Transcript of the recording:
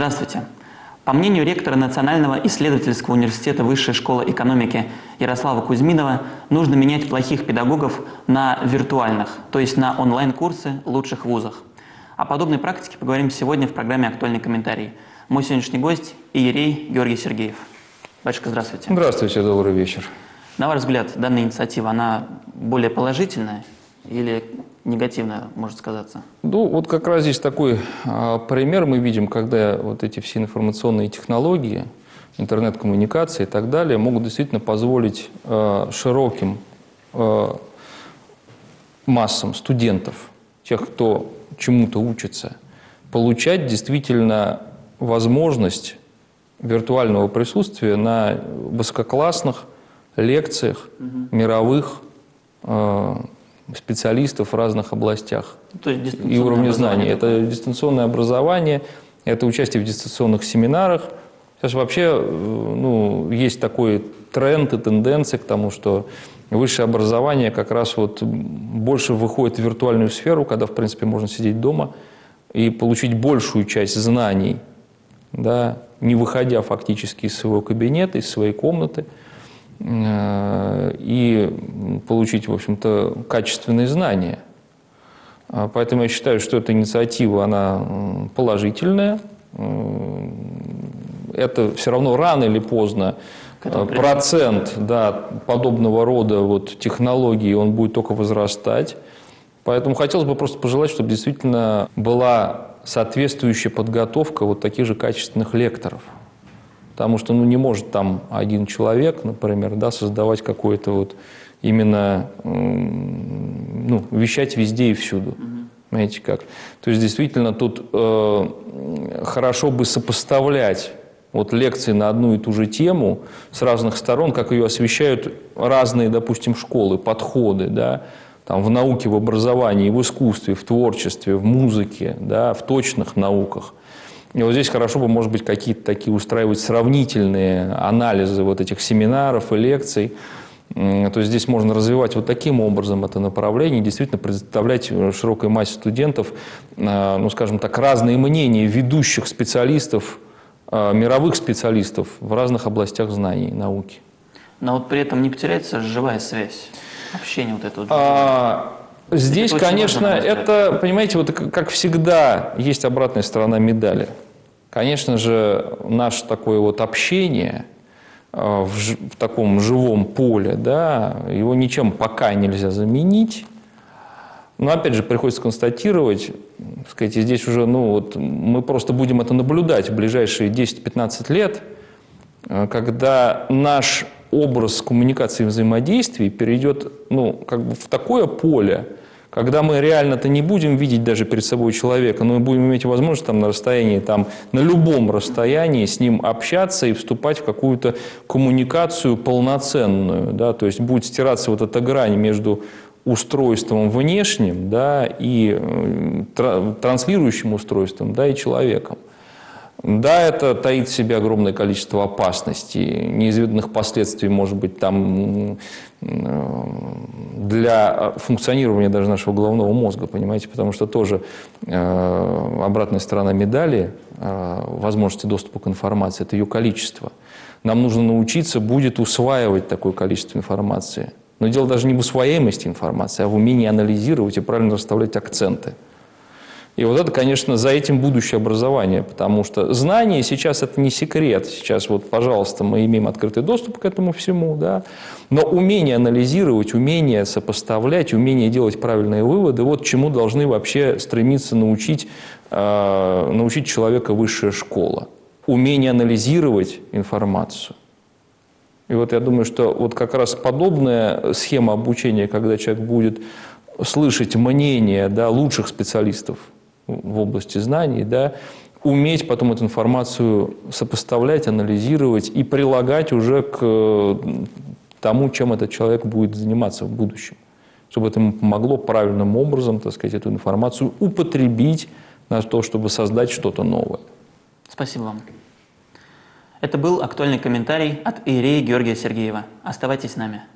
Здравствуйте. По мнению ректора Национального исследовательского университета Высшей школы экономики Ярослава Кузьминова, нужно менять плохих педагогов на виртуальных, то есть на онлайн-курсы лучших вузах. О подобной практике поговорим сегодня в программе «Актуальный комментарий». Мой сегодняшний гость – иерей Георгий Сергеев. Батюшка, здравствуйте. Здравствуйте, добрый вечер. На ваш взгляд, данная инициатива, она более положительная или негативная, может сказаться? Ну, вот как раз здесь такой пример мы видим, когда вот эти все информационные технологии, интернет-коммуникации и так далее могут действительно позволить широким массам студентов, тех, кто чему-то учится, получать действительно возможность виртуального присутствия на высококлассных лекциях мировых специалистов в разных областях и уровне знаний. Это дистанционное образование, это участие в дистанционных семинарах. Сейчас вообще есть такой тренд и тенденция к тому, что высшее образование как раз вот больше выходит в виртуальную сферу, когда, в принципе, можно сидеть дома и получить большую часть знаний, да, не выходя фактически из своего кабинета, из своей комнаты, и получить, в общем-то, качественные знания. Поэтому я считаю, что эта инициатива, она положительная. Это все равно рано или поздно процент, да, подобного рода вот технологий, он будет только возрастать. Поэтому хотелось бы просто пожелать, чтобы действительно была соответствующая подготовка вот таких же качественных лекторов. Потому что не может там один человек, например, да, создавать какое-то вот именно, вещать везде и всюду. Понимаете как? То есть действительно тут хорошо бы сопоставлять вот лекции на одну и ту же тему с разных сторон, как ее освещают разные, допустим, школы, подходы, да, там, в науке, в образовании, в искусстве, в творчестве, в музыке, да, в точных науках. И вот здесь хорошо бы, может быть, какие-то такие устраивать сравнительные анализы вот этих семинаров и лекций. То есть здесь можно развивать вот таким образом это направление, и действительно предоставлять широкой массе студентов, скажем так, разные мнения ведущих специалистов, мировых специалистов в разных областях знаний и науки. Но вот при этом не потеряется живая связь, общение вот это вот. Здесь, конечно, это, понимаете, вот как всегда, есть обратная сторона медали. Конечно же, наше такое вот общение в таком живом поле, да, его ничем пока нельзя заменить. Но, опять же, приходится констатировать, сказать, здесь уже, мы просто будем это наблюдать в ближайшие 10-15 лет, когда наш образ коммуникации и взаимодействий перейдет, в такое поле, когда мы реально-то не будем видеть даже перед собой человека, но мы будем иметь возможность там на расстоянии, на любом расстоянии с ним общаться и вступать в какую-то коммуникацию полноценную, да, то есть будет стираться вот эта грань между устройством внешним, да, и транслирующим устройством, да, и человеком. Да, это таит в себе огромное количество опасностей, неизведанных последствий, может быть, там для функционирования даже нашего головного мозга, понимаете, потому что тоже обратная сторона медали возможности доступа к информации – это ее количество. Нам нужно научиться будет усваивать такое количество информации. Но дело даже не в усвояемости информации, а в умении анализировать и правильно расставлять акценты. И вот это, конечно, за этим будущее образование, потому что знание сейчас это не секрет. Сейчас вот, пожалуйста, мы имеем открытый доступ к этому всему, да. Но умение анализировать, умение сопоставлять, умение делать правильные выводы, вот чему должны вообще стремиться научить человека высшая школа. Умение анализировать информацию. И вот я думаю, что вот как раз подобная схема обучения, когда человек будет слышать мнение, да, лучших специалистов в области знаний, да, уметь потом эту информацию сопоставлять, анализировать и прилагать уже к тому, чем этот человек будет заниматься в будущем. Чтобы это ему помогло правильным образом, так сказать, эту информацию употребить на то, чтобы создать что-то новое. Спасибо вам. Это был актуальный комментарий от иерея Георгия Сергеева. Оставайтесь с нами.